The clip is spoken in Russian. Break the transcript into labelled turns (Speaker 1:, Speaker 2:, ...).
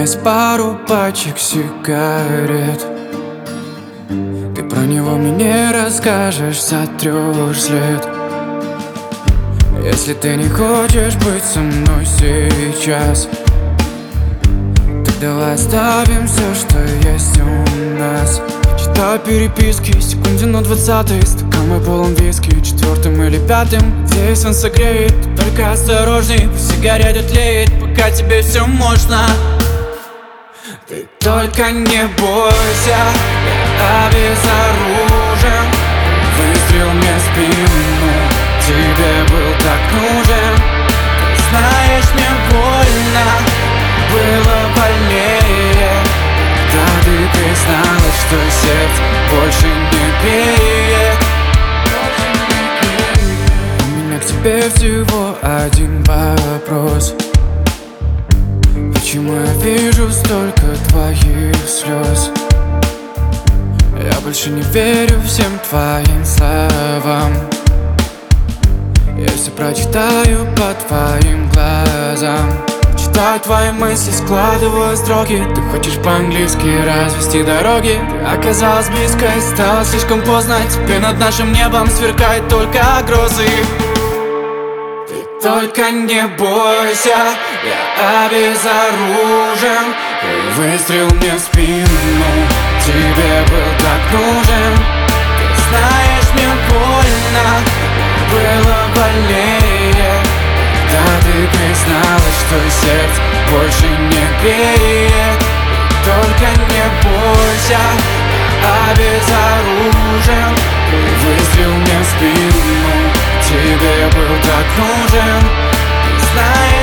Speaker 1: есть пару пачек сигарет. Ты про него мне не расскажешь, сотрешь след. Если ты не хочешь быть со мной сейчас, так давай оставим все, что есть у нас. Читаю переписки, секунде на 20-й. Стакан мой полон виски, 4-м или 5-м. Здесь он согреет, только осторожней. Сигарета тлеет, пока тебе все можно. Ты только не бойся, я обезоружен. Выстрел мне в спину, тебе был так нужен. Ты знаешь, мне больно, было больнее, когда ты призналась, что сердце больше не биет. У меня к тебе всего один вопрос: почему я вижу столько твоих слез? Я больше не верю всем твоим словам. Я все прочитаю по твоим глазам. Читаю твои мысли, складываю строки. Ты хочешь по-английски развести дороги. Ты оказалась близкой, стало слишком поздно. Теперь над нашим небом сверкают только грозы. Ты только не бойся, я обезоружен. И выстрел мне в спину, тебе был так нужен. Ты знаешь, мне больно, было больнее, когда ты призналась, что сердце больше не греет. Только не бойся, я обезоружен. Ты выстрел мне в спину, тебе был так нужен. Ты знаешь,